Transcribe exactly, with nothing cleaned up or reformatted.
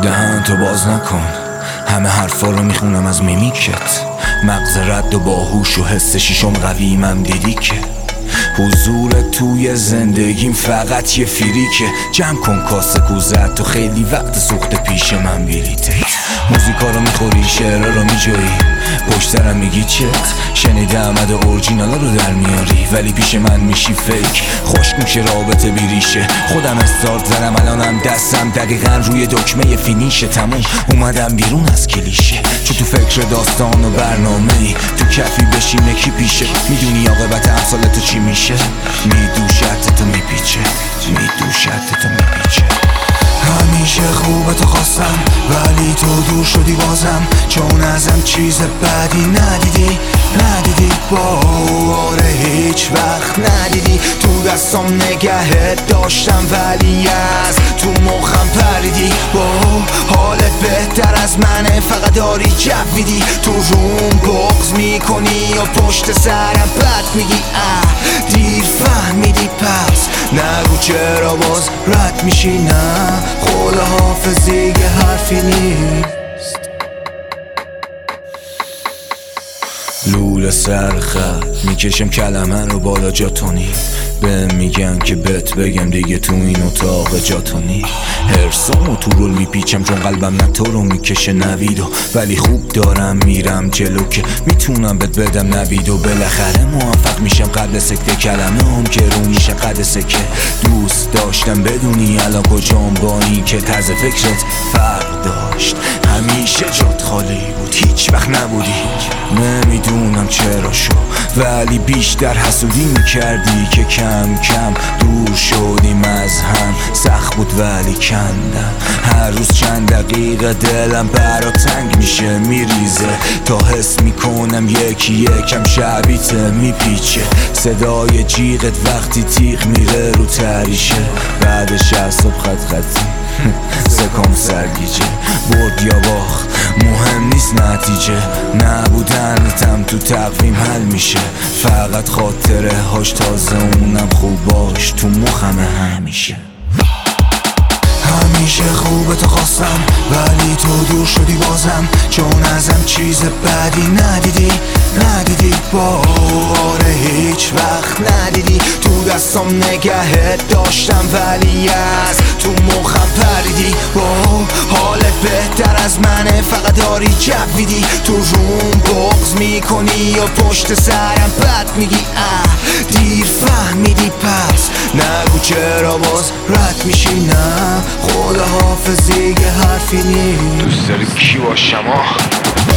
دهن تو باز نکن، همه حرفا رو میخونم از میمیکت. مغز رد و باهوش و حس شیشم قوی من دیدی که حضورت توی زندگیم فقط یه فریکه. جمع کن کاسه کوزت تو خیلی وقت سوخته پیش من بلیته. موزیکا رو میخوری شعرها رو میجویی پشت سرم میگی چت. شنیدم ادا اورجینالا رو در میاری ولی پیش من میشی فیک. خشک میشه رابطه بیریشه، خودم استارت زنم الانم دستم دقیقا روی دکمه فینیشه. تموم اومدم بیرون از کلیشه، چون تو فکر داستان و برنامه ای تو کفی بشینه کی پیشه. میدونی عاقبت امثال تو چی میشه؟ میدوشت تو میپیچه، میدوشت تو میپیچه. همیشه خوبه تو خواستم ولی تو دور شدی بازم، چون ازم چیز بدی ندیدی ندیدی باره هیچ وقت ندیدی. تو دستم نگهت داشتم ولی از تو مخم پریدی. با حالت بهتر از منه فقط داری جویدی. تو روم بغض میکنی و پشت سرم بد میگی. اه دیر فهمیدی پس نگو چرا باز رد میشی. نه خود حافظی یه حرفی نیست. لوله سر خط میکشم کلمه رو بالا جاتونی. به میگن که بهت بگم دیگه تو این اتاق جاتونی. هرسامو تو رول میپیچم چون قلبم نه تو رو میکشه نویدو. ولی خوب دارم میرم جلو که میتونم بهت بدم نویدو. بالاخره موفق میشم قبل سکته کلمه هم که رو میشه قد سکه. دوست داشتم بدونی الان کجام با این که طرز فکرت فرق داشت. همیشه جات خالی بود هیچ وقت نبودی. نمیدونم چرا شو ولی بیشتر حسودی میکردی که کم کم دور شدیم از هم. سخت بود ولی کندم. هر روز چند دقیقه دلم برا تنگ میشه میریزه تا حس میکنم یکی یکم شبیته میپیچه. صدای جیغت وقتی تیغ میره رو تریشه. بعدش از صبح خط خطی سکم سرگیجه. برد یا باخت مهم نیست نتیجه. نبودنتم تو تقویم حل میشه. فقط خاطره هاش تازه اونم خوب باش تو مخمه همیشه. همیشه خوبه تو خواستم ولی تو دور شدی بازم، چون ازم چیز بدی ندیدی ندیدی باره هیچ وقت ندیدی. تو دستم نگهت داشتم ولی از تو مخم پریدی. با حالت بهتر از منه فقط داری جویدی. تو روم بغض میکنی و پشت سرم بد میگی. اه دیر فهمیدی پس نگو چرا باز رد میشی. نه خدا حافظی یه حرفی نیست. دوست داری کی باشم آه؟